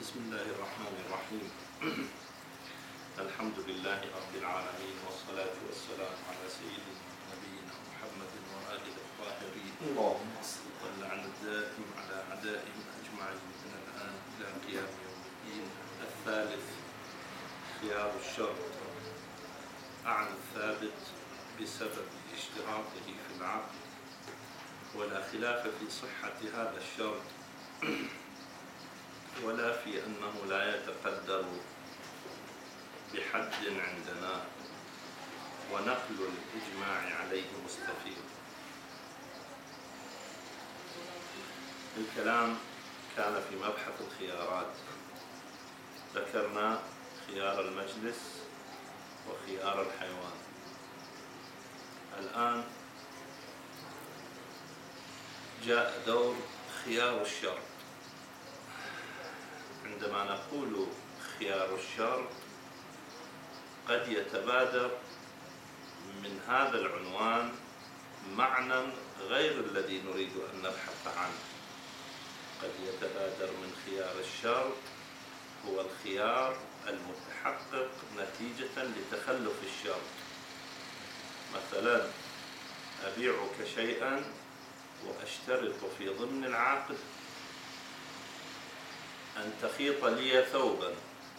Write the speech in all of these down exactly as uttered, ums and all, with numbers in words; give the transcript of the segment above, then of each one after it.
بسم الله الرحمن الرحيم. الحمد لله رب العالمين، والصلاة والسلام على سيدنا نبينا محمد وآله الطاهرين، واللعن الدائم على أعدائهم أجمعين من الآن إلى قيام يوم الدين. الثالث خيار الشرط، أعني الثابت بسبب اشتراطه في العقد، ولا خلاف في صحة هذا الشرط ولا في أنه لا يتقدر بحد عندنا، ونقل الإجماع عليه مستفيض. الكلام كان في مبحث الخيارات، ذكرنا خيار المجلس وخيار الحيوان. الآن جاء دور خيار الشرط. عندما نقول خيار الشرط قد يتبادر من هذا العنوان معنى غير الذي نريد أن نبحث عنه. قد يتبادر من خيار الشرط هو الخيار المتحقق نتيجة لتخلف الشرط. مثلا أبيعك شيئا وأشترط في ضمن العقد أن تخيط لي ثوبا،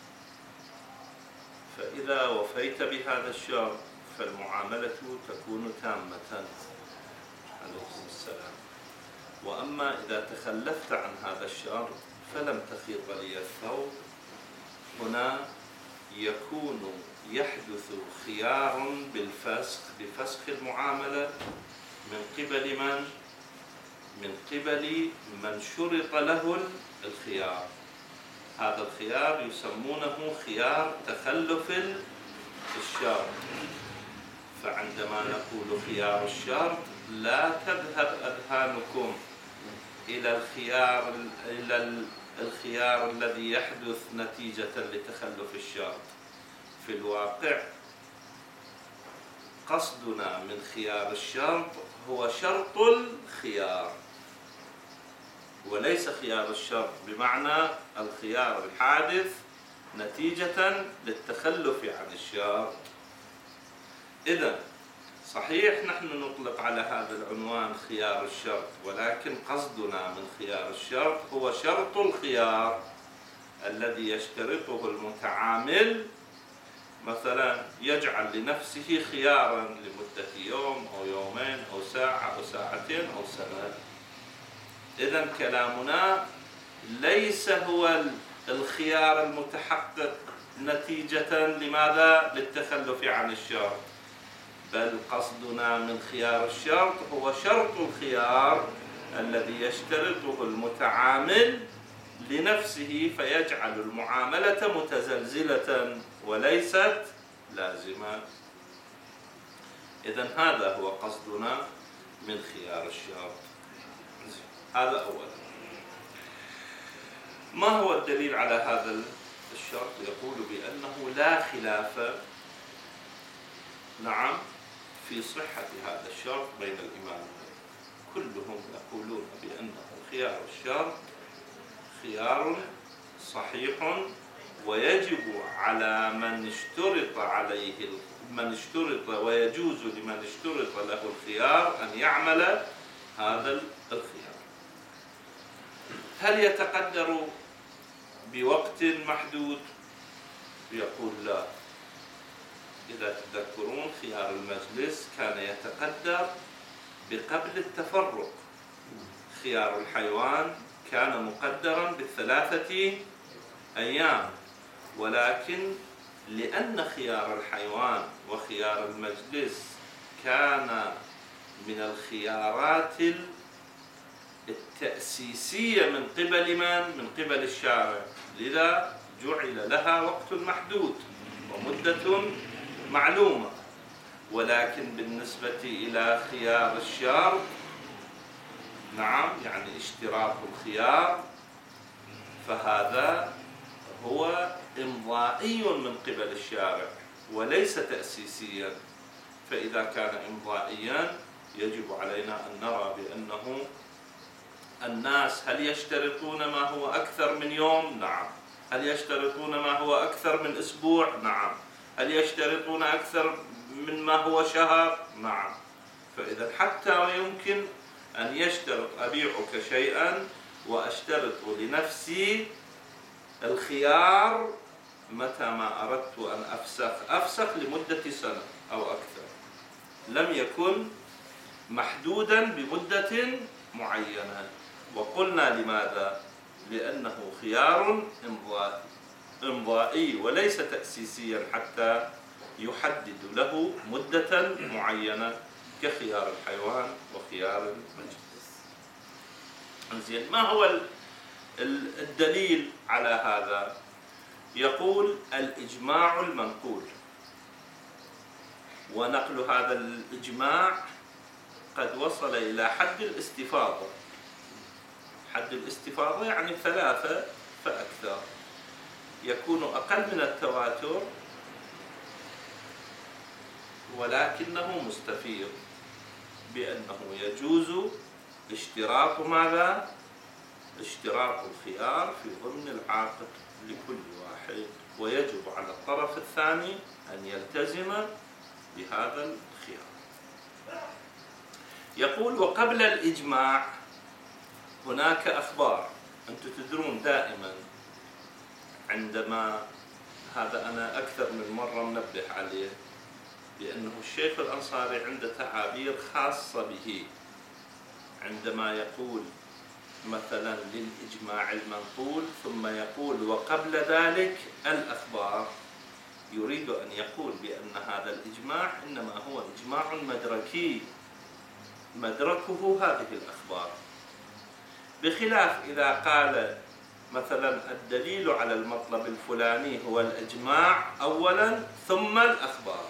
فإذا وفيت بهذا الشرط فالمعاملة تكون تامة. عليكم السلام. وأما إذا تخلفت عن هذا الشرط فلم تخيط لي الثوب، هنا يكون يحدث خيار بالفسخ بفسخ المعاملة من قبل من؟ من قبل من شرط له الخيار. هذا الخيار يسمونه خيار تخلف الشرط. فعندما نقول خيار الشرط لا تذهب أذهانكم إلى الخيار إلى الخيار الذي يحدث نتيجة لتخلف الشرط. في الواقع قصدنا من خيار الشرط هو شرط الخيار، وليس خيار الشرط بمعنى الخيار الحادث نتيجة للتخلف عن الشرط. إذن صحيح نحن نطلق على هذا العنوان خيار الشرط، ولكن قصدنا من خيار الشرط هو شرط الخيار الذي يشترطه المتعامل. مثلا يجعل لنفسه خيارا لمدة يوم أو يومين أو ساعة أو ساعتين أو سنة. إذن كلامنا ليس هو الخيار المتحقق نتيجة لماذا؟ للتخلف عن الشرط، بل قصدنا من خيار الشرط هو شرط الخيار الذي يشترطه المتعامل لنفسه فيجعل المعاملة متزلزلة وليست لازمة. إذن هذا هو قصدنا من خيار الشرط. هذا أولا. ما هو الدليل على هذا الشرط؟ يقول بأنه لا خلاف نعم في صحة هذا الشرط بين الإمامين، كلهم يقولون بأنه خيار الشرط خيار صحيح، ويجب على من اشترط عليه من اشترط ويجوز لمن اشترط له الخيار أن يعمل هذا الخيار. هل يتقدر بوقت محدود؟ يقول لا. إذا تذكرون خيار المجلس كان يتقدر بقبل التفرق. خيار الحيوان كان مقدرا بالثلاثة أيام، ولكن لأن خيار الحيوان وخيار المجلس كان من الخيارات التأسيسية من قبل من؟ من قبل الشارع، لذا جعل لها وقت محدود ومدة معلومة. ولكن بالنسبة إلى خيار الشرط نعم يعني اشتراط الخيار فهذا هو إمضائي من قبل الشارع وليس تأسيسيا. فإذا كان إمضائيا يجب علينا أن نرى بأنه الناس هل يشترطون ما هو أكثر من يوم؟ نعم. هل يشترطون ما هو أكثر من أسبوع؟ نعم. هل يشترطون أكثر من ما هو شهر؟ نعم. فإذا حتى يمكن أن يشترط أبيعك شيئا وأشترط لنفسي الخيار متى ما أردت أن أفسخ أفسخ لمدة سنة أو أكثر، لم يكن محدودا بمدة معينة. وقلنا لماذا؟ لأنه خيار إمضائي إمضائي وليس تأسيسيا حتى يحدد له مدة معينة كخيار الحيوان وخيار المجلس. زين، ما هو الدليل على هذا؟ يقول الإجماع المنقول، ونقل هذا الإجماع قد وصل إلى حد الاستفاضة. حد الاستفاضة يعني ثلاثة فأكثر، يكون أقل من التواتر ولكنه مستفيض، بأنه يجوز اشتراط ماذا؟ اشتراط الخيار في ضمن العقد لكل واحد، ويجب على الطرف الثاني أن يلتزم بهذا الخيار. يقول وقبل الإجماع هناك أخبار. أنتم تدرون دائما عندما، هذا أنا أكثر من مرة منبه عليه، لأنه الشيخ الأنصاري عنده تعابير خاصة به عندما يقول مثلا للإجماع المنقول ثم يقول وقبل ذلك الأخبار، يريد أن يقول بأن هذا الإجماع إنما هو إجماع مدركي، مدركه هذه الأخبار، بخلاف إذا قال مثلا الدليل على المطلب الفلاني هو الإجماع أولا ثم الأخبار،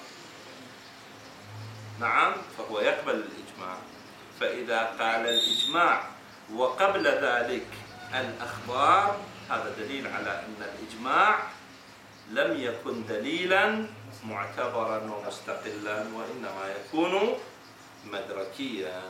نعم، فهو يقبل الإجماع. فإذا قال الإجماع وقبل ذلك الأخبار، هذا دليل على أن الإجماع لم يكن دليلا معتبرا ومستقلا، وإنما يكون مدركيا.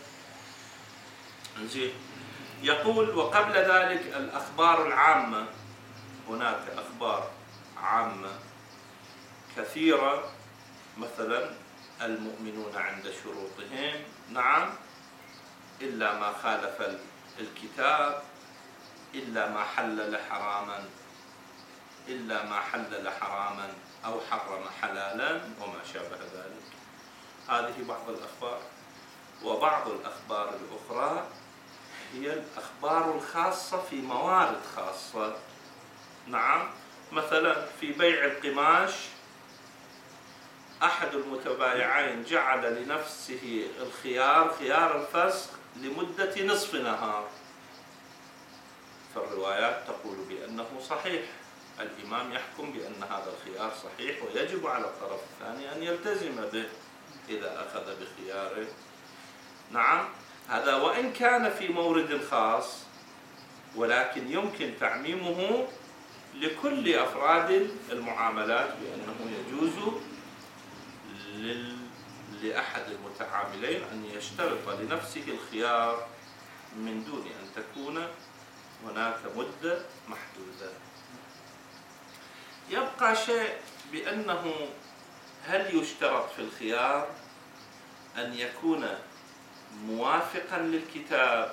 زين، يقول وقبل ذلك الأخبار العامة، هناك أخبار عامة كثيرة، مثلا المؤمنون عند شروطهم، نعم، إلا ما خالف الكتاب، إلا ما حلل حراما، إلا ما حلل حراما أو حرم حلالا وما شابه ذلك. هذه بعض الأخبار. وبعض الأخبار الأخرى هي الأخبار الخاصة في موارد خاصة، نعم، مثلا في بيع القماش أحد المتبايعين جعل لنفسه الخيار، خيار الفسخ لمدة نصف نهار، فالروايات تقول بأنه صحيح، الإمام يحكم بأن هذا الخيار صحيح ويجب على الطرف الثاني أن يلتزم به إذا أخذ بخياره، نعم. هذا وإن كان في مورد خاص، ولكن يمكن تعميمه لكل أفراد المعاملات، بأنه يجوز لأحد المتعاملين أن يشترط لنفسه الخيار من دون أن تكون هناك مدة محدودة. يبقى شيء بأنه هل يشترط في الخيار أن يكون موافقا للكتاب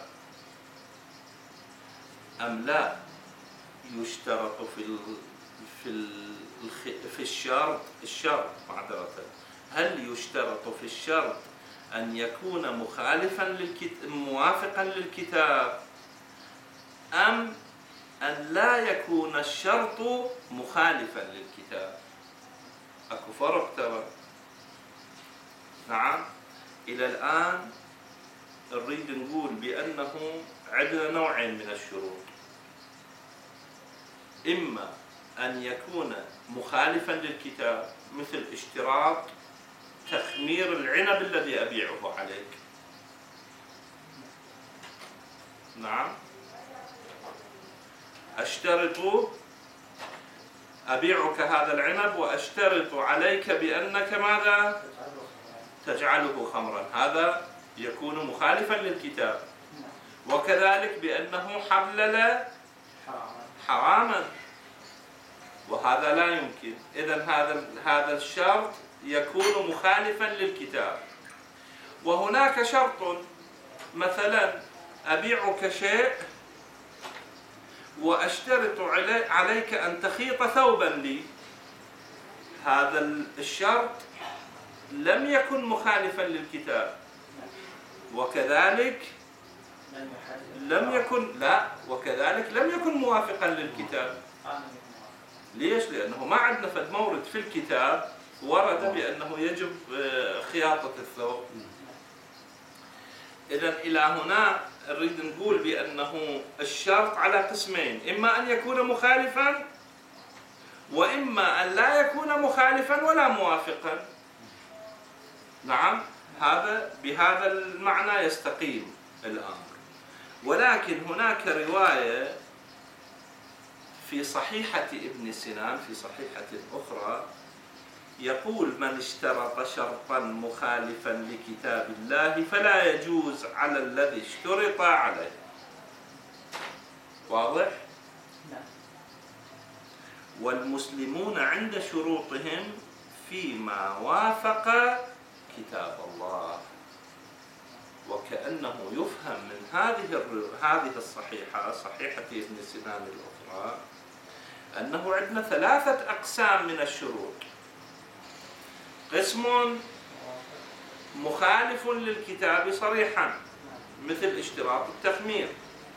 أم لا؟ يشترط في ال في ال في الشرط الشرط معذرة هل يشترط في الشرط أن يكون مخالفا للكتاب موافقا للكتاب أم أن لا يكون الشرط مخالفا للكتاب؟ أكو فرق ترى، نعم. إلى الآن نريد نقول بأنه عندنا نوعين من الشروط، إما أن يكون مخالفا للكتاب مثل اشتراط تخمير العنب الذي أبيعه عليك، نعم، أشترط أبيعك هذا العنب وأشترط عليك بأنك ماذا؟ تجعله خمرا، هذا يكون مخالفا للكتاب. وكذلك بأنه حلل حراما، وهذا لا يمكن. إذن هذا هذا الشرط يكون مخالفا للكتاب. وهناك شرط، مثلا أبيعك شيء وأشترط عليك أن تخيط ثوبا لي، هذا الشرط لم يكن مخالفا للكتاب، وكذلك لم يكن لا وكذلك لم يكن موافقا للكتاب. ليش؟ لأنه ما عندنا فد مورد في الكتاب ورد بأنه يجب خياطة الثوب. إذن إلى هنا نريد نقول بأنه الشرط على قسمين، إما أن يكون مخالفا وإما أن لا يكون مخالفا ولا موافقا. نعم، هذا بهذا المعنى يستقيم الأمر. ولكن هناك رواية في صحيحة ابن سنان في صحيحة أخرى يقول: من اشترط شرطا مخالفا لكتاب الله فلا يجوز على الذي اشترط عليه. واضح؟ والمسلمون عند شروطهم فيما وافق كتاب الله. وكأنه يفهم من هذه هذه الصحيحة، صحيحة ابن سنان الأخرى، أنه عندنا ثلاثة أقسام من الشروط: قسم مخالف للكتاب صريحا مثل اشتراط التخمير،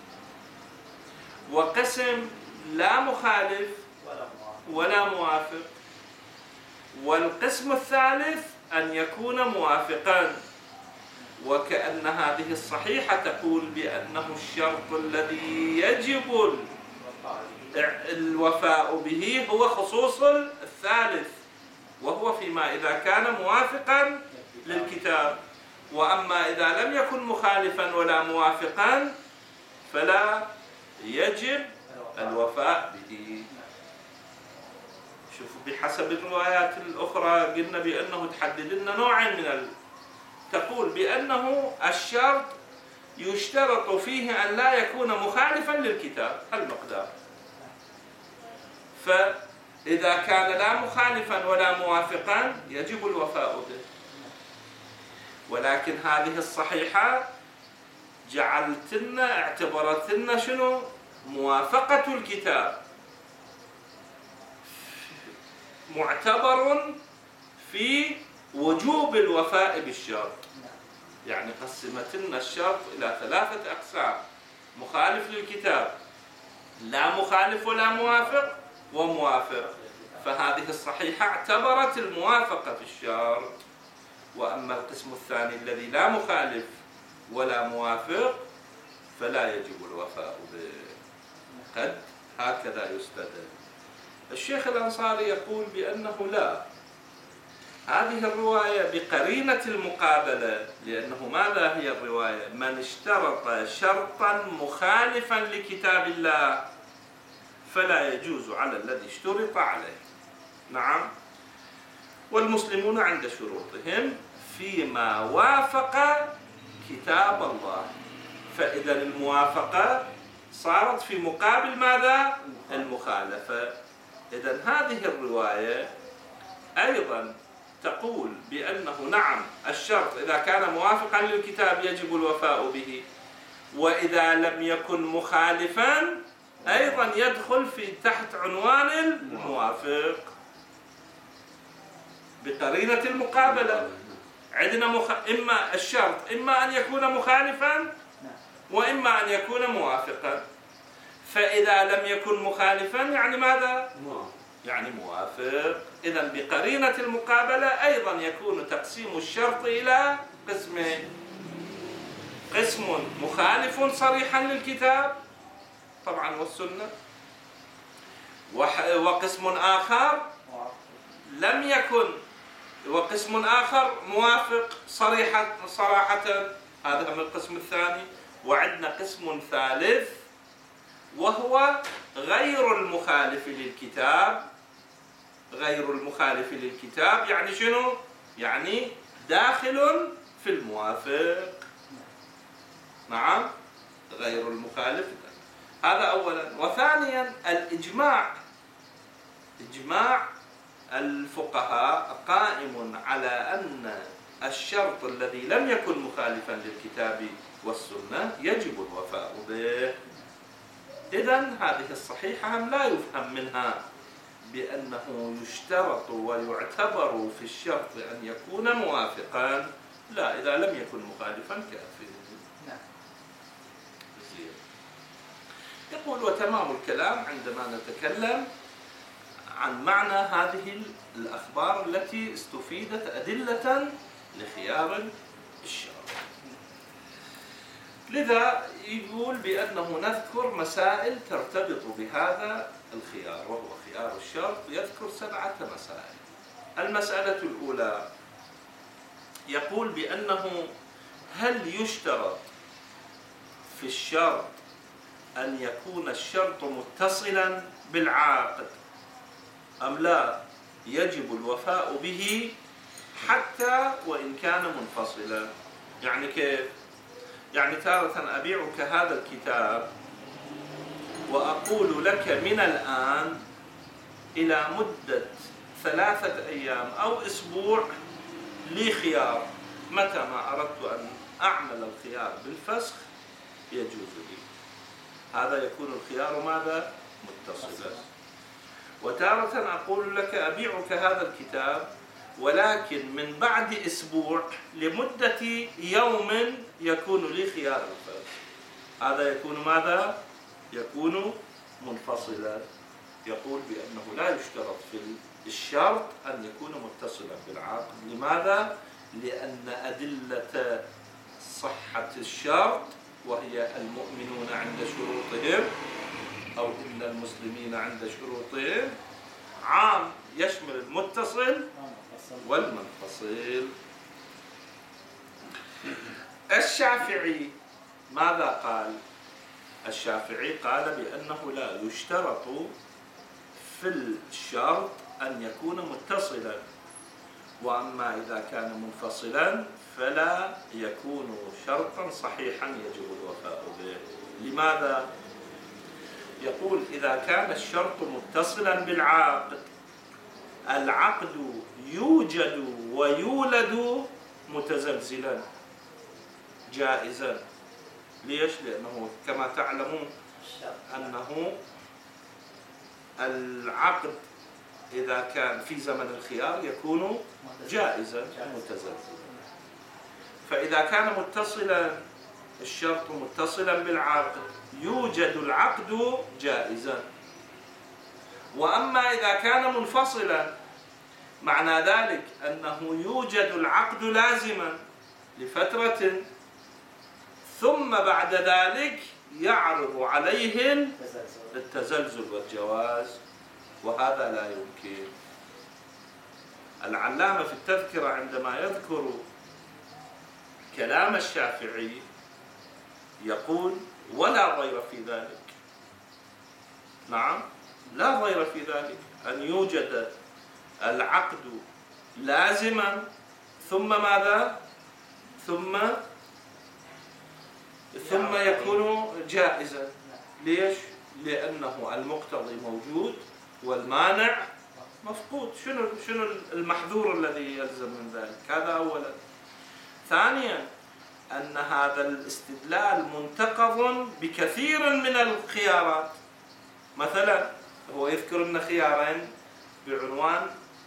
وقسم لا مخالف ولا موافق، والقسم الثالث أن يكون موافقا. وكأن هذه الصحيحة تقول بأنه الشرط الذي يجب الوفاء به هو خصوص الثالث، وهو فيما إذا كان موافقا للكتاب. وأما إذا لم يكن مخالفا ولا موافقا فلا يجب الوفاء به. شوفوا، بحسب الروايات الأخرى قلنا بأنه تحدد لنا نوعين من ال... تقول بأنه الشرط يشترط فيه أن لا يكون مخالفا للكتاب المقدار، فإذا كان لا مخالفا ولا موافقا يجب الوفاء به. ولكن هذه الصحيحة جعلت لنا اعتبرت لنا شنو؟ موافقة الكتاب معتبر في وجوب الوفاء بالشرط. يعني قسمت لنا الشرط إلى ثلاثة أقسام: مخالف للكتاب، لا مخالف ولا موافق، وموافق. فهذه الصحيحة اعتبرت الموافقة في الشرط. وأما القسم الثاني الذي لا مخالف ولا موافق فلا يجب الوفاء به. قد هكذا يستدل. الشيخ الأنصاري يقول بأنه لا، هذه الرواية بقرينة المقابلة، لأنه ماذا هي الرواية؟ من اشترط شرطا مخالفا لكتاب الله فلا يجوز على الذي اشترط عليه. نعم، والمسلمون عند شروطهم فيما وافق كتاب الله. فإذا الموافقة صارت في مقابل ماذا؟ المخالفة. إذن هذه الرواية أيضا تقول بأنه نعم، الشرط إذا كان موافقا للكتاب يجب الوفاء به، وإذا لم يكن مخالفا أيضا يدخل في تحت عنوان الموافق بقرينة المقابلة. عندنا مخ... إما الشرط إما أن يكون مخالفا وإما أن يكون موافقا. فإذا لم يكن مخالفا يعني ماذا؟ يعني موافق. إذن بقرينة المقابلة أيضا يكون تقسيم الشرط إلى قسمين: قسم مخالف صريحا للكتاب طبعا والسنة، وقسم آخر لم يكن، وقسم آخر موافق صريحة صراحة، هذا من القسم الثاني. وعندنا قسم ثالث وهو غير المخالف للكتاب. غير المخالف للكتاب يعني شنو؟ يعني داخل في الموافق. نعم، غير المخالف. هذا أولا. وثانيا الإجماع إجماع الفقهاء قائم على أن الشرط الذي لم يكن مخالفا للكتاب والسنة يجب الوفاء به. إذن هذه الصحيحة لا يفهم منها بأنه يشترط ويعتبر في الشرط أن يكون موافقا، لا، إذا لم يكن مخالفا كافٍ. يقول: وتمام الكلام عندما نتكلم عن معنى هذه الأخبار التي استفيدت أدلة لخيار الشرط. لذا يقول بأنه نذكر مسائل ترتبط بهذا الخيار، وهو خيار الشرط. يذكر سبعة مسائل. المسألة الأولى يقول بأنه هل يشترط في الشرط أن يكون الشرط متصلا بالعقد أم لا يجب الوفاء به حتى وإن كان منفصلا؟ يعني كيف؟ يعني تارة أبيعك هذا الكتاب وأقول لك من الآن إلى مدة ثلاثة أيام أو أسبوع لي خيار، متى ما أردت أن أعمل الخيار بالفسخ يجوز لي. هذا يكون الخيار ماذا؟ متصلا. وتارة أقول لك أبيعك هذا الكتاب ولكن من بعد أسبوع لمدة يوم يكون لي خيار الفسخ. هذا يكون ماذا؟ يكون منفصلا. يقول بأنه لا يشترط في الشرط أن يكون متصلا بالعقد. لماذا؟ لأن أدلة صحة الشرط وهي المؤمنون عند شروطهم أو إن المسلمين عند شروطهم عام يشمل المتصل والمنفصل. الشافعي ماذا قال؟ الشافعي قال بأنه لا يشترط في الشرط أن يكون متصلا، وأما إذا كان منفصلا فلا يكون شرطا صحيحا يجب الوفاء به. لماذا؟ يقول إذا كان الشرط متصلا بالعقد، العقد يوجد ويولد متزلزلا جائزا. ليش؟ لأنه كما تعلمون أنه العقد إذا كان في زمن الخيار يكون جائزا متزلزلا. فإذا كان متصلا الشرط متصلا بالعقد يوجد العقد جائزا. وأما إذا كان منفصلا معنى ذلك أنه يوجد العقد لازما لفترة ثم بعد ذلك يعرض عليه التزلزل والجواز، وهذا لا يمكن. العلامة في التذكرة عندما يذكر كلام الشافعي يقول ولا ضير في ذلك. نعم، لا ضير في ذلك أن يوجد العقد لازما ثم ماذا؟ ثم ثم يكون جائزا. ليش؟ لأنه المقتضي موجود والمانع مفقود. شنو شنو المحذور الذي يلزم من ذلك؟ هذا أولا. ثانيا أن هذا الاستدلال منتقض بكثير من الخيارات. مثلا هو يذكر أن خيارين بعنوان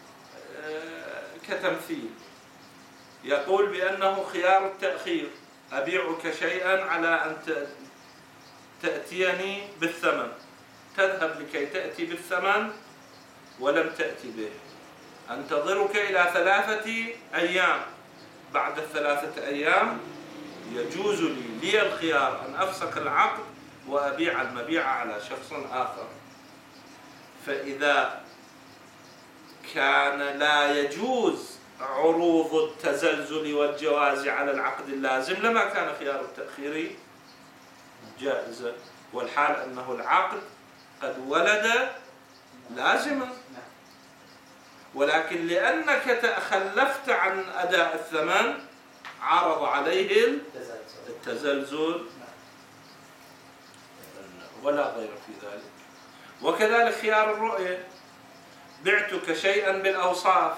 كتمثيل. يقول بأنه خيار التأخير، أبيعك شيئا على أن تأتيني بالثمن، تذهب لكي تأتي بالثمن ولم تأتي به، أنتظرك إلى ثلاثة أيام، بعد الثلاثة أيام يجوز لي لي الخيار أن أفسخ العقد وأبيع المبيع على شخص آخر. فإذا كان لا يجوز عروض التزلزل والجواز على العقد اللازم لما كان خيار التأخير جائزا، والحال أنه العقد قد ولد لازما، ولكن لأنك تخلفت عن أداء الثمن عرض عليه التزلزل ولا غير في ذلك. وكذلك خيار الرؤية، بعتك شيئا بالأوصاف،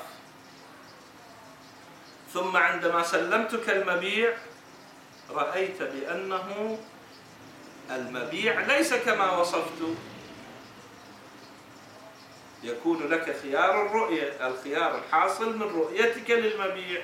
ثم عندما سلمتك المبيع رأيت بأنه المبيع ليس كما وصفت، يكون لك خيار الرؤية، الخيار الحاصل من رؤيتك للمبيع.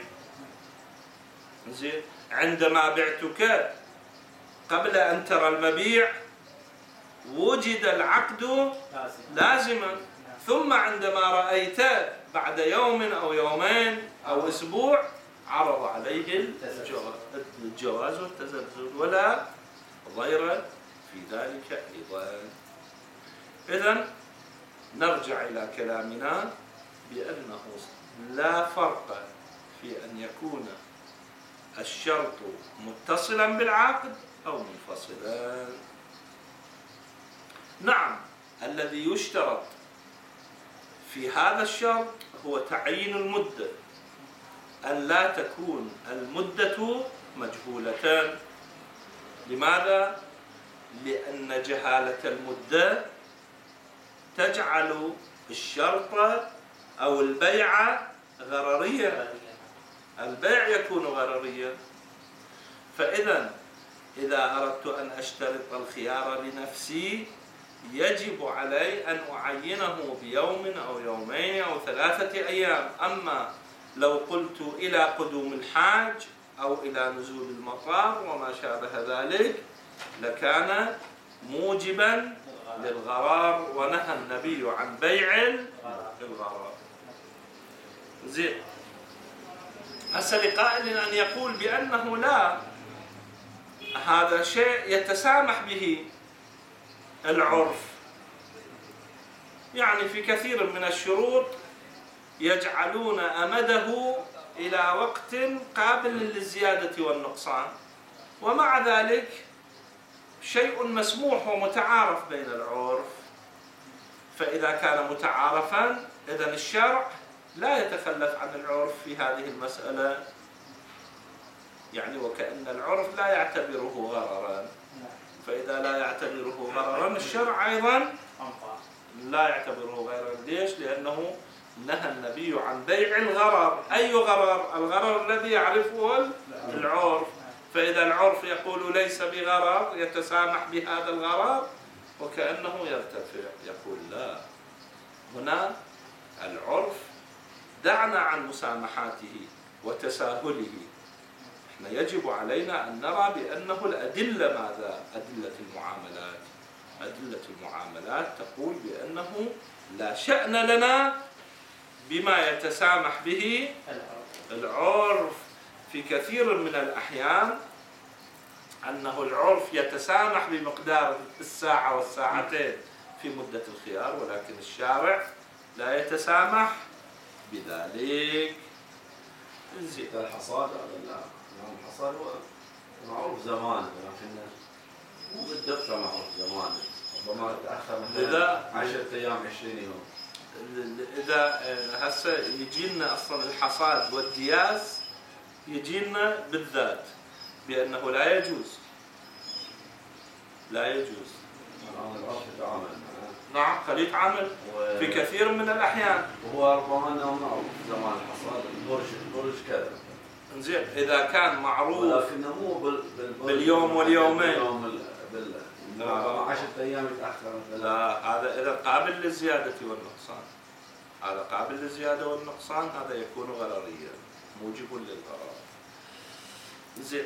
زين، عندما بعتك قبل أن ترى المبيع وجد العقد لازما، ثم عندما رأيت بعد يوم أو يومين أو أسبوع عرض عليه الجواز والتزلزل، ولا ضير في ذلك أيضا. إذن نرجع إلى كلامنا بأنه لا فرق في أن يكون الشرط متصلا بالعقد أو منفصلا. نعم، الذي يشترط في هذا الشرط هو تعيين المدة، أن لا تكون المدة مجهولة. لماذا؟ لأن جهالة المدة تجعل الشرط أو البيع غرريا، البيع يكون غرريا. فإذا إذا أردت أن أشترط الخيار لنفسي يجب علي أن أعينه بيوم أو يومين أو ثلاثة أيام. أما لو قلت إلى قدوم الحاج أو إلى نزول المطار وما شابه ذلك لكان موجبا للغرار، ونهى النبي عن بيع الغرار. زين، هسه لقائل أن يقول بأنه لا، هذا شيء يتسامح به العرف، يعني في كثير من الشروط يجعلون أمده إلى وقت قابل للزيادة والنقصان، ومع ذلك شيء مسموح ومتعارف بين العرف. فإذا كان متعارفا إذن الشرع لا يتخلف عن العرف في هذه المسألة، يعني وكأن العرف لا يعتبره غررا. فإذا لا يعتبره غررا الشرع أيضا لا يعتبره غررا. ليش؟ لأنه نهى النبي عن بيع الغرر. أي غرر؟ الغرر الذي يعرفه العرف. فإذا العرف يقول ليس بغرر يتسامح بهذا الغرر وكأنه يرتفع، يقول لا، هنا العرف دعنا عن مسامحاته وتساهله، احنا يجب علينا أن نرى بأنه الأدلة ماذا؟ أدلة المعاملات. أدلة المعاملات تقول بأنه لا شأن لنا بما يتسامح به العرف. في كثير من الأحيان أنه العرف يتسامح بمقدار الساعة والساعتين في مدة الخيار، ولكن الشارع لا يتسامح بذلك. زين، الحصاد لا، الحصاد هو معروف زمان، لكن مو بالدقة معروف زمان، ربما تأخر إذا عشرة أيام عشرين يوم. إذا هسه يجينا أصلا الحصاد والدياس يجينا بالذات بأنه لا يجوز، لا يجوز. نعم، خليط عمل في كثير من الأحيان. وهو ربما أنه معروف زمان الحصاد، البرج البرج كذا. إنزين، إذا كان معروف ولكنه مو بال باليوم واليومين، باليوم بال ربما عشرة أيام يتأخر. لا، هذا إذا قابل للزيادة والنقصان، هذا قابل للزيادة والنقصان، هذا يكون غرريا موجب للغرر. زين،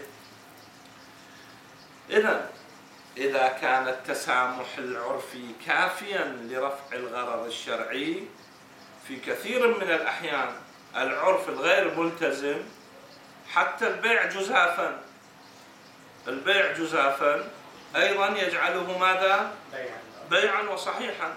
إذا إذا كان التسامح العرفي كافيا لرفع الغرر الشرعي، في كثير من الأحيان العرف الغير ملتزم حتى البيع جزافا، البيع جزافا أيضا يجعله ماذا؟ بيعا وصحيحا.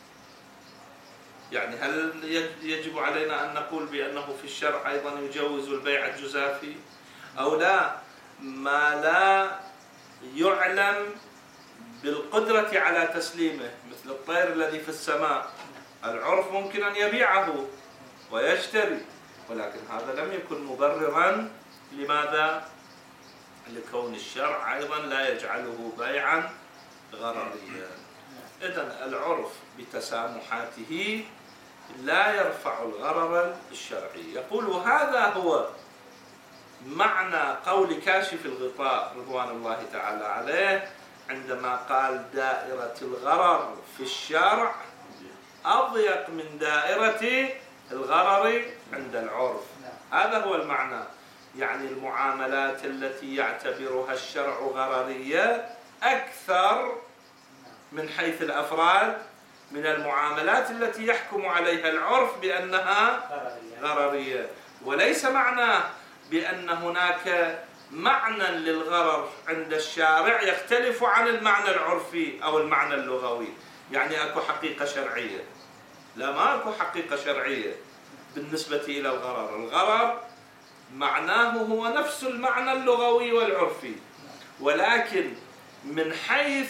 يعني هل يجب علينا أن نقول بأنه في الشرع أيضا يجوز البيع الجزافي أو لا؟ ما لا يعلم بالقدرة على تسليمه، مثل الطير الذي في السماء، العرف ممكن أن يبيعه ويشتري، ولكن هذا لم يكن مبررا. لماذا؟ لكون الشرع أيضا لا يجعله بيعا غرريا. إذن العرف بتسامحاته لا يرفع الغرر الشرعي. يقول هذا هو معنى قول كاشف الغطاء رضوان الله تعالى عليه عندما قال دائرة الغرر في الشرع أضيق من دائرة الغرر عند العرف. هذا هو المعنى، يعني المعاملات التي يعتبرها الشرع غررية أكثر من حيث الأفراد من المعاملات التي يحكم عليها العرف بأنها غررية. وليس معناه بأن هناك معنى للغرر عند الشارع يختلف عن المعنى العرفي أو المعنى اللغوي، يعني أكو حقيقة شرعية. لا، ما أكو حقيقة شرعية بالنسبة إلى الغرر. الغرر معناه هو نفس المعنى اللغوي والعرفي، ولكن من حيث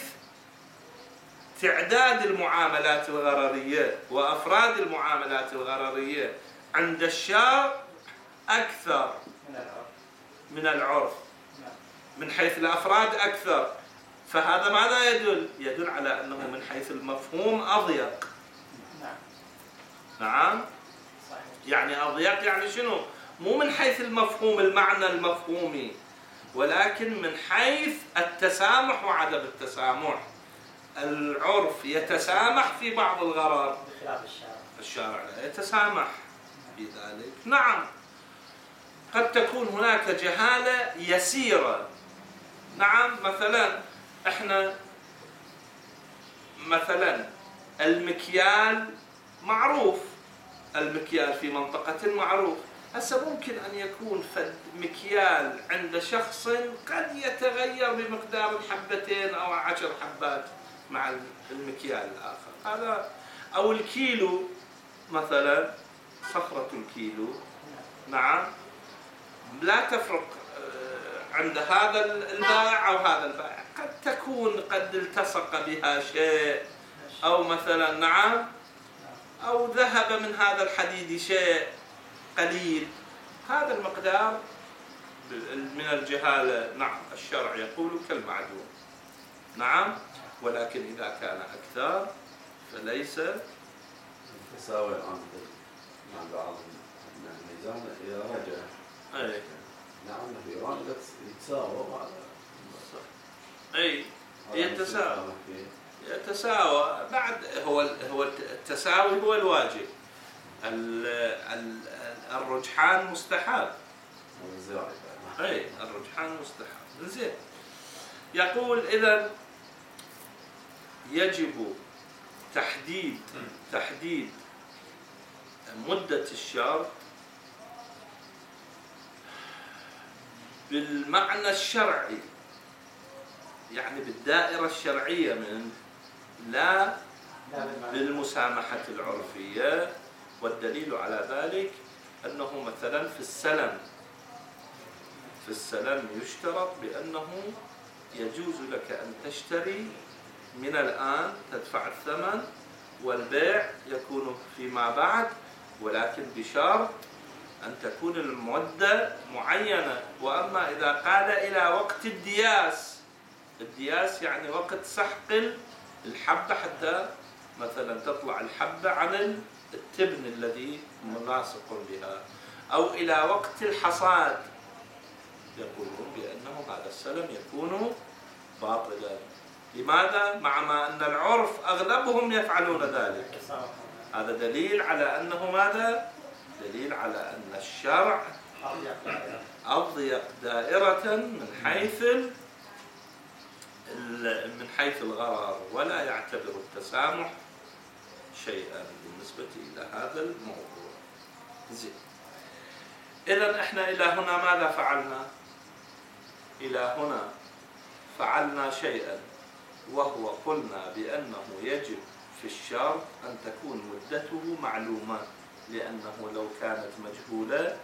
تعداد المعاملات الغررية وأفراد المعاملات الغررية عند الشارع أكثر من العرف، من حيث الأفراد أكثر. فهذا ماذا يدل؟ يدل على أنه من حيث المفهوم أضيق. نعم، يعني أضيق يعني شنو؟ مو من حيث المفهوم المعنى المفهومي، ولكن من حيث التسامح وعدم التسامح. العرف يتسامح في بعض الغرر بخلاف الشارع. الشارع لا يتسامح في ذلك. نعم، قد تكون هناك جهالة يسيرة. نعم، مثلا احنا مثلا المكيال معروف، المكيال في منطقة معروف. هسه ممكن أن يكون فد مكيال عند شخص قد يتغير بمقدار حبتين أو عشر حبات مع المكيال الآخر هذا، أو الكيلو مثلا، صخرة الكيلو نعم لا تفرق عند هذا البائع أو هذا البائع، قد تكون قد التصق بها شيء، أو مثلا نعم أو ذهب من هذا الحديد شيء قليل. هذا المقدار من الجهالة نعم الشرع يقول كالمعدوم. نعم، ولكن إذا كان أكثر فليس تساوي الآن مع بعض الميزان إذا رجع. أي نعم، في إيران يتساوى بعض. أي يتساوى يتساوى بعد. هو هو التساوي هو الواجب، الرجحان مستحب. أي الرجحان مستحب. زين، يقول إذا يجب تحديد تحديد مدة الشرط بالمعنى الشرعي، يعني بالدائرة الشرعية من لا بالمسامحة العرفية. والدليل على ذلك أنه مثلا في السلم في السلم يشترط بأنه يجوز لك أن تشتري من الآن تدفع الثمن والبيع يكون فيما بعد، ولكن بشرط أن تكون المدة معينة. وأما إذا قال إلى وقت الدياس، الدياس يعني وقت سحق الحبة حتى مثلا تطلع الحبة عن التبن الذي ملاصق بها، أو إلى وقت الحصاد، يقولون بأنه هذا السلم يكون باطلا. لماذا؟ مع ما أن العرف أغلبهم يفعلون ذلك. هذا دليل على أنه ماذا؟ دليل على أن الشرع أضيق دائرة من حيث من حيث الغرر، ولا يعتبر التسامح شيئا بالنسبة إلى هذا الموضوع. زين، إذن إحنا إلى هنا ماذا فعلنا؟ إلى هنا فعلنا شيئا، وهو قلنا بأنه يجب في الشرط أن تكون مدته معلومة، لأنه لو كانت مجهولة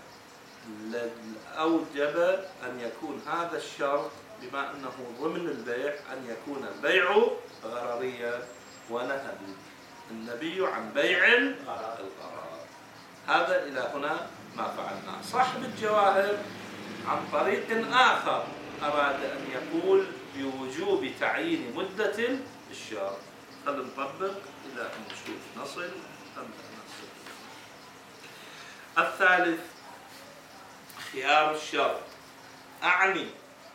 أوجب أن يكون هذا الشرط بما أنه ضمن البيع أن يكون البيع غرريا، ونهى النبي عن بيع الغرر. هذا إلى هنا ما فعلناه. صاحب الجواهر عن طريق آخر أراد أن يقول بوجوب تعيين مدة الشرط. خلينا نطبق إلى أن نشوف نصل الثالث خيار الشرط، أعني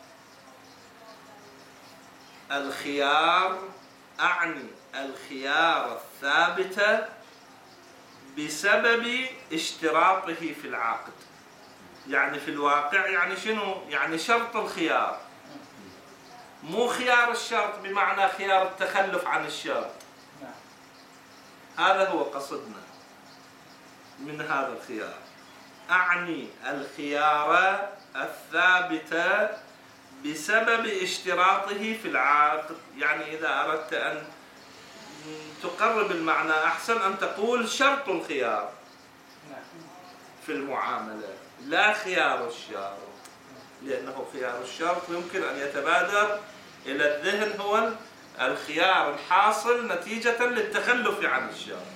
الخيار أعني الخيار الثابت بسبب اشتراطه في العقد. يعني في الواقع يعني شنو؟ يعني شرط الخيار، مو خيار الشرط بمعنى خيار التخلف عن الشرط. هذا هو قصدنا من هذا الخيار. أعني الخيار الثابت بسبب اشتراطه في العقد. يعني إذا أردت أن تقرب المعنى أحسن أن تقول شرط الخيار في المعاملة، لا خيار الشرط، لأنه خيار الشرط يمكن أن يتبادر إلى الذهن هو الخيار الحاصل نتيجة للتخلف عن الشرط.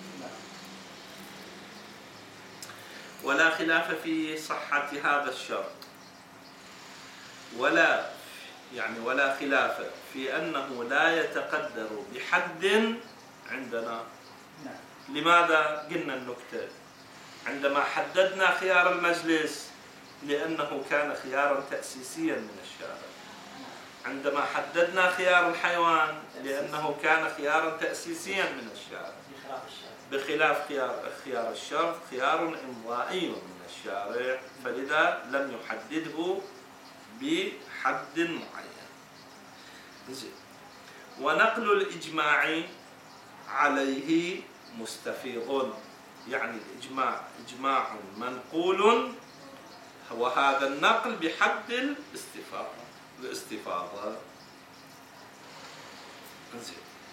ولا خلاف في صحة هذا الشرط، ولا يعني ولا خلاف في أنه لا يتقدر بحد عندنا. لماذا قلنا النكتة؟ عندما حددنا خيار المجلس لأنه كان خيارا تأسيسيا من الشارع، عندما حددنا خيار الحيوان لأنه كان خيارا تأسيسيا من الشارع، بخلاف خيار خيار الشرط خيار إمضائي من الشارع، فلذا لم يحدده بحد معين. زين. ونقل الإجماع عليه مستفيض، يعني الإجماع إجماع منقول، وهذا النقل بحد الاستفاضة الاستفاضة. زين.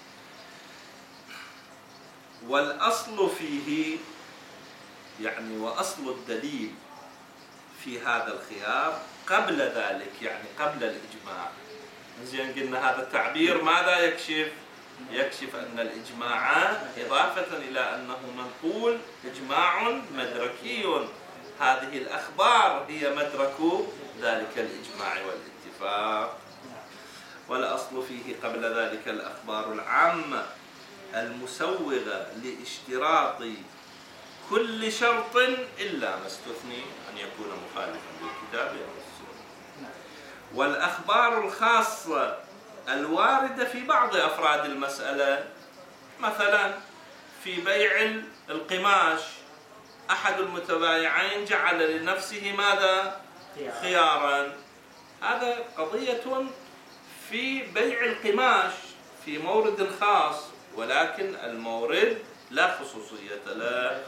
والأصل فيه يعني وأصل الدليل في هذا الخيار قبل ذلك، يعني قبل الإجماع. زين، قلنا هذا التعبير ماذا يكشف؟ يكشف أن الإجماع إضافة إلى أنه منقول إجماع مدركي، هذه الأخبار هي مدرك ذلك الإجماع والاتفاق. والأصل فيه قبل ذلك الأخبار العامة المسوغة لاشتراط كل شرط إلا ما استثني أن يكون مخالفا للكتاب أو السنة، والأخبار الخاصة الواردة في بعض أفراد المسألة، مثلا في بيع القماش أحد المتبايعين جعل لنفسه ماذا؟ خيارا. هذا قضية في بيع القماش في مورد خاص، ولكن المورد لا خصوصية له.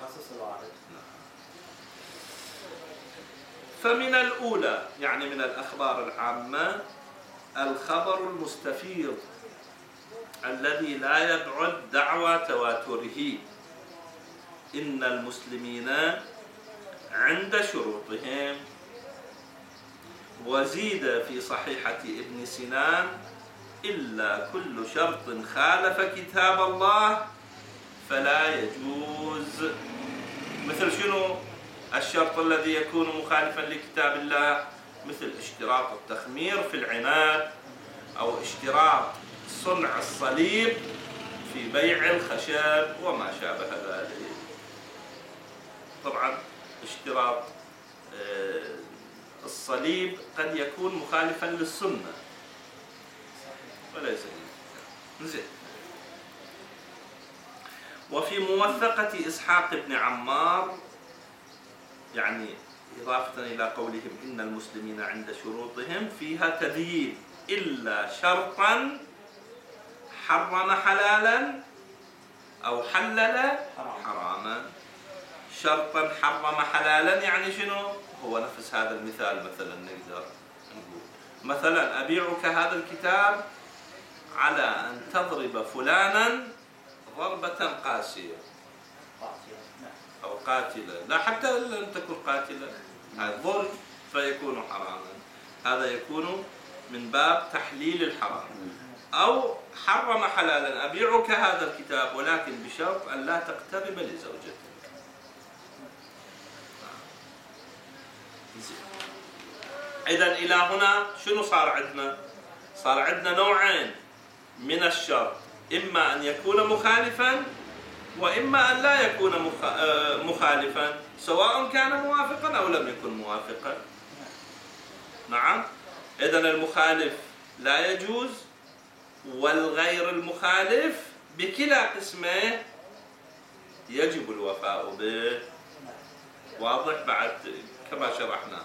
فمن الأولى يعني من الأخبار العامة الخبر المستفيض الذي لا يبعد دعوى تواتره، إن المسلمين عند شروطهم. وزيد في صحيحة ابن سنان إلا كل شرط خالف كتاب الله فلا يجوز. مثل شنو الشرط الذي يكون مخالفا لكتاب الله؟ مثل اشتراط التخمير في العناد، أو اشتراط صنع الصليب في بيع الخشب وما شابه ذلك. طبعا اشتراط الصليب قد يكون مخالفا للسنة وليس زين. وفي موثقة إسحاق بن عمار يعني إضافة إلى قولهم إن المسلمين عند شروطهم فيها تذييل إلا شرطا حرم حلالا أو حلل حراما. شرطا حرم حلالا يعني شنو؟ هو نفس هذا المثال. مثلا نقدر نقول مثلا أبيعك هذا الكتاب على أن تضرب فلانا ضربة قاسية أو قاتلة، لا حتى لم تكن قاتلة، هذا ضرب فيكون حراما. هذا يكون من باب تحليل الحرام. أو حرم حلالا، أبيعك هذا الكتاب ولكن بشرط أن لا تقترب لزوجتك. إذن إلى هنا شنو صار عندنا؟ صار عندنا نوعين من الشرط، إما أن يكون مخالفا وإما أن لا يكون مخالفا سواء كان موافقا أو لم يكن موافقا. نعم، إذن المخالف لا يجوز، والغير المخالف بكلا قسمه يجب الوفاء به. واضح بعد كما شرحنا.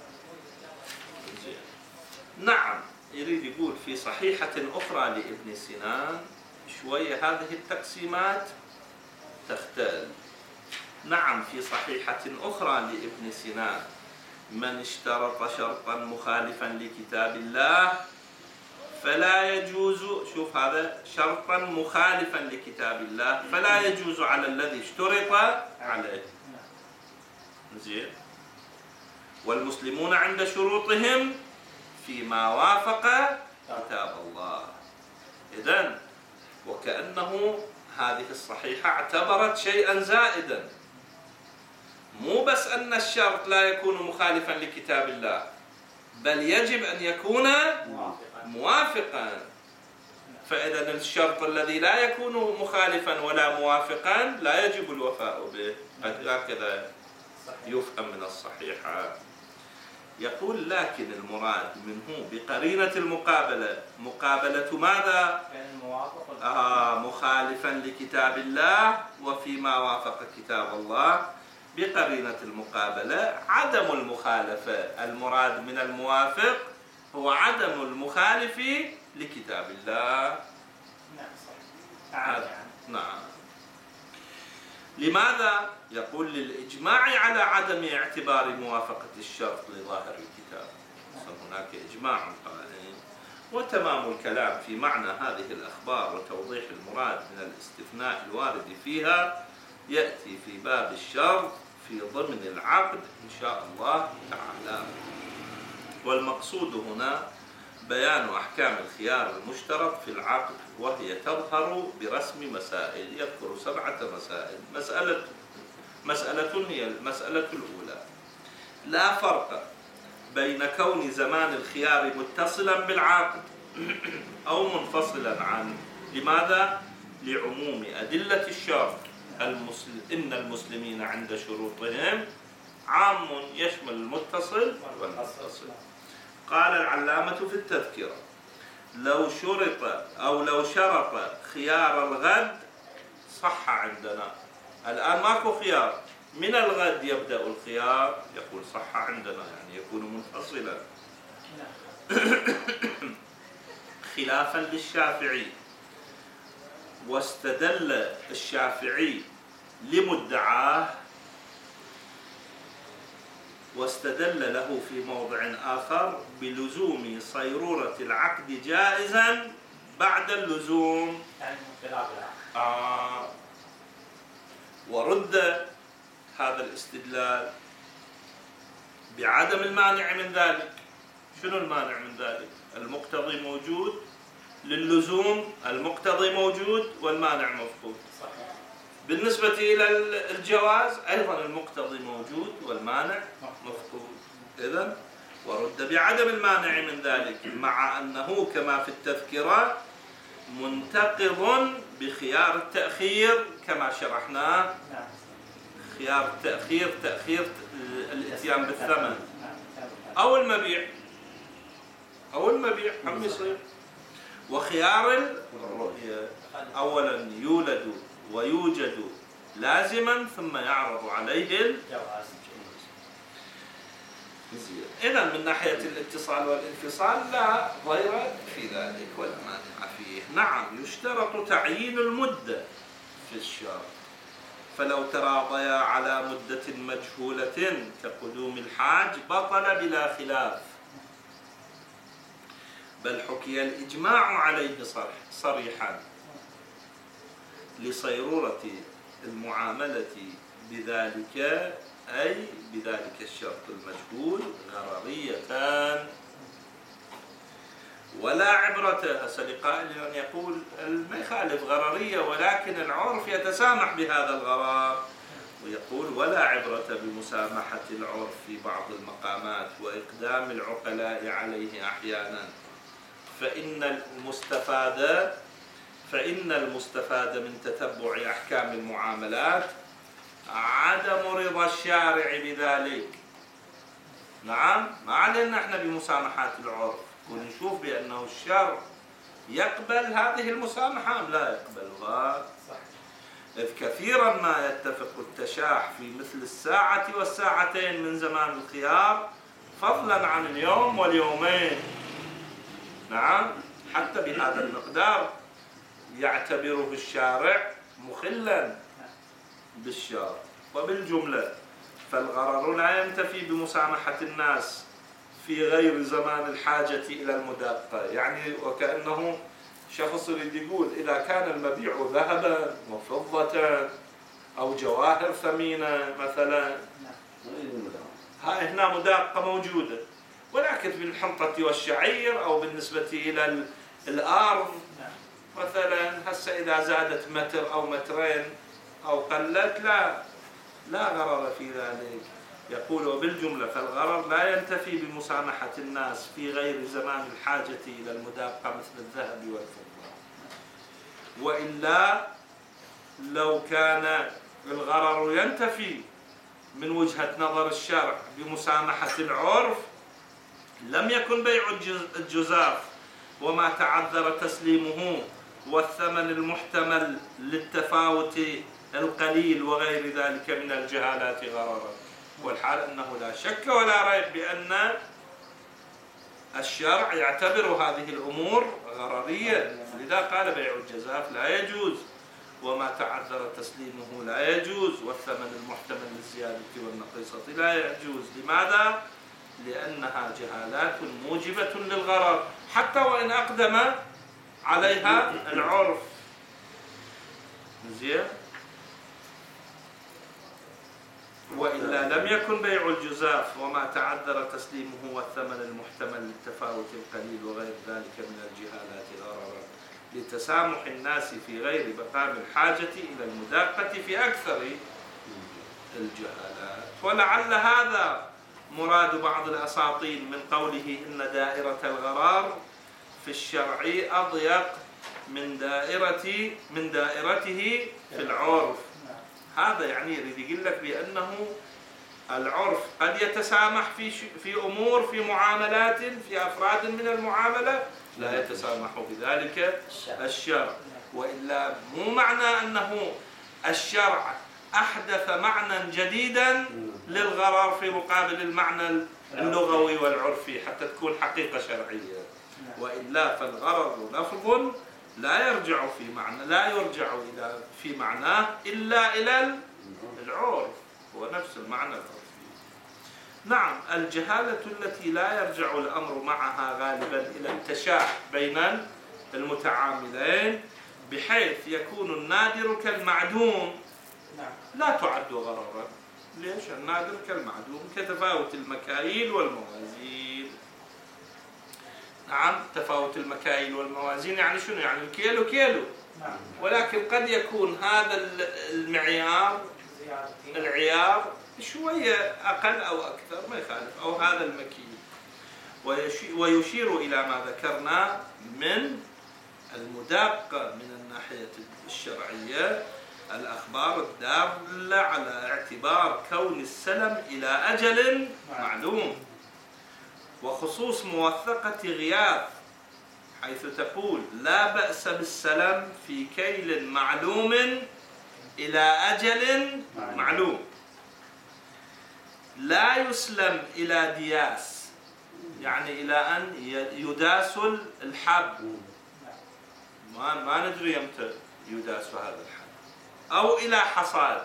نعم، يريد يقول في صحيحة أخرى لابن سنان شوية هذه التقسيمات تختل. نعم، في صحيحة أخرى لابن سنان من اشترط شرطا مخالفا لكتاب الله فلا يجوز، شوف هذا شرطا مخالفا لكتاب الله فلا يجوز على الذي اشترط عليه. زين. والمسلمون عند شروطهم فيما وافق كتاب الله. إذن وكأنه هذه الصحيحة اعتبرت شيئا زائدا، مو بس أن الشرط لا يكون مخالفا لكتاب الله، بل يجب أن يكون موافقا. فإذا الشرط الذي لا يكون مخالفا ولا موافقا لا يجب الوفاء به. هكذا يفهم من الصحيحة. يقول لكن المراد منه بقرينة المقابلة، مقابلة ماذا؟ آه مخالفا لكتاب الله وفيما وافق كتاب الله. بقرينة المقابلة عدم المخالفة، المراد من الموافق هو عدم المخالف لكتاب الله. نعم. نعم. لماذا؟ يقول للإجماع على عدم اعتبار موافقة الشرط لظاهر الكتاب. هناك إجماع قائم. وتمام الكلام في معنى هذه الأخبار وتوضيح المراد من الاستثناء الوارد فيها يأتي في باب الشرط في ضمن العقد إن شاء الله تعالى. والمقصود هنا بيان أحكام الخيار المشترط في العقد، وهي تظهر برسم مسائل. يذكر سبعة مسائل. مسألة مسألة هي المسألة الأولى: لا فرق بين كون زمان الخيار متصلا بالعقد أو منفصلا عنه. لماذا؟ لعموم أدلة الشرط. المسلم إن المسلمين عند شروطهم عام يشمل المتصل والمنفصل. قال العلامة في التذكرة: لو شرط أو لو شرط خيار الغد صح عندنا. الآن ماكو خيار، من الغد يبدأ الخيار، يقول صح عندنا، يعني يكون منفصلا. خلافا للشافعي، واستدل الشافعي لمدعاه واستدل له في موضع آخر بلزوم صيرورة العقد جائزا بعد اللزوم. آه ورد هذا الاستدلال بعدم المانع من ذلك. شنو المانع من ذلك؟ المقتضي موجود للزوم، المقتضي موجود والمانع مفقود. بالنسبة إلى الجواز أيضا المقتضي موجود والمانع مفقود. إذن ورد بعدم المانع من ذلك، مع أنه كما في التذكرة منتقض بخيار التأخير كما شرحناه. خيار التأخير تأخير الاتيان بالثمن أو المبيع أو المبيع هم يصير. وخيار الرؤية أولا يولد ويوجد لازما ثم يعرض عليه الجواز. إذا من ناحية الاتصال والانفصال لا ضير في ذلك ولا مانع فيه. نعم، يشترط تعيين المدة في الشرط، فلو تراضيا على مدة مجهولة كقدوم الحاج بطل بلا خلاف، بل حكي الإجماع عليه صريحا لصيرورة المعاملة بذلك، أي بذلك الشرط المجهول، غرريتان ولا عبرة. هسه لقائل أن يقول ما يخالف غررية ولكن العرف يتسامح بهذا الغرار، ويقول ولا عبرة بمسامحة العرف في بعض المقامات وإقدام العقلاء عليه أحيانا، فإن المستفاد فإن المستفاد من تتبع أحكام المعاملات عدم رضا الشارع بذلك. نعم، ما علينا احنا بمسامحات العرف، ونشوف بأنه الشرع يقبل هذه المسامحة أم لا يقبلها. إذ كثيرا ما يتفق التشاح في مثل الساعة والساعتين من زمان الخيار، فضلا عن اليوم واليومين. نعم، حتى بهذا المقدار يعتبره الشارع مخلا بالشرع. وبالجملة فالغرر لا ينتفي بمسامحة الناس في غير زمان الحاجة إلى المداقة. يعني وكأنه شخص يريد يقول إذا كان المبيع ذهبا وفضة أو جواهر ثمينة مثلا، هاي هنا مداقة موجودة، ولكن بالحنطة والشعير أو بالنسبة إلى الأرض مثلا هسه إذا زادت متر أو مترين أو قلت لا لا غرر في ذلك. يقول وبالجملة فالغرر لا ينتفي بمسامحة الناس في غير زمان الحاجة إلى المداقة مثل الذهب والفضة. وإلا لو كان الغرر ينتفي من وجهة نظر الشرع بمسامحة العرف لم يكن بيع الجزاف وما تعذر تسليمه والثمن المحتمل للتفاوت القليل وغير ذلك من الجهالات غررا. والحال أنه لا شك ولا ريب بأن الشرع يعتبر هذه الأمور غررية، لذا قال بيع الجزاف لا يجوز وما تعذر تسليمه لا يجوز والثمن المحتمل للزيادة والنقيصة لا يجوز. لماذا؟ لأنها جهالات موجبة للغرر حتى وإن أقدم عليها العرف. زين. وإلا لم يكن بيع الجزاف وما تعذر تسليمه والثمن المحتمل للتفاوت القليل وغير ذلك من الجهالات غررا لتسامح الناس في غير مقام الحاجة إلى المداقة في أكثر الجهالات. ولعل هذا مراد بعض الأساطين من قوله إن دائرة الغرار في الشرع أضيق من دائرة من دائرته في العرف. هذا يعني يريد يقول لك بأنه العرف قد يتسامح في في أمور في معاملات في أفراد من المعاملة لا يتسامح بذلك الشرع. وإلا مو معنى أنه الشرع أحدث معنى جديدا للغرر في مقابل المعنى اللغوي والعرفي حتى تكون حقيقة شرعية. وإلا فالغرر لفظ لا يرجع في معنى لا يرجع إلى في معناه إلا إلى العرف، هو نفس المعنى العرفي. نعم، الجهالة التي لا يرجع الأمر معها غالبا إلى التشاح بين المتعاملين بحيث يكون النادر كالمعدوم لا تعد غررا. ليش؟ النادر كالمعدوم كتفاوت المكاييل والموازين. نعم، تفاوت المكاييل والموازين يعني شنو؟ يعني الكيلو كيلو، ولكن قد يكون هذا المعيار العيار شوية أقل أو أكثر ما يخالف، أو هذا المكيل. ويشير إلى ما ذكرنا من المداقة من الناحية الشرعية الأخبار الدالة على اعتبار كون السلم إلى أجل معلوم، وخصوص موثقة غياث حيث تقول لا بأس بالسلم في كيل معلوم إلى أجل معلوم، لا يسلم إلى دياس يعني إلى أن يداس الحب، ما ما ندري يمتى يداس هذا الحب، أو إلى حصاد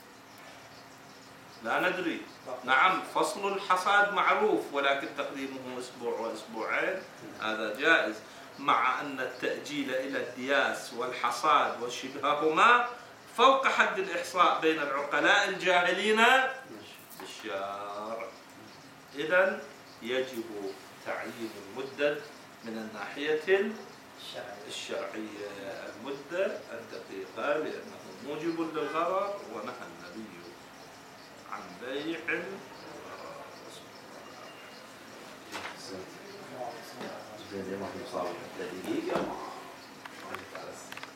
لا ندري. نعم، فصل الحصاد معروف ولكن تقديمه أسبوع وأسبوعين هذا جائز، مع أن التأجيل إلى الدياس والحصاد وشبههما فوق حد الإحصاء بين العقلاء الجاهلين بالشارع. إذن يجب تعيين المدة من الناحية الشرعية، المدة الدقيقة، لأنه موجب للغرر ونهى النبي عن بيع الغرر.